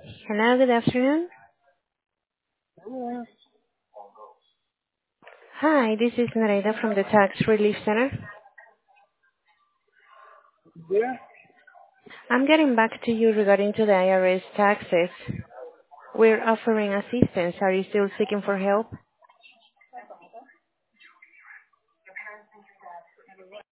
Hello, good afternoon. Hi, this is Nareda from the Tax Relief Center. Yeah. I'm getting back to you regarding to the IRS taxes. We're offering assistance. Are you still seeking for help?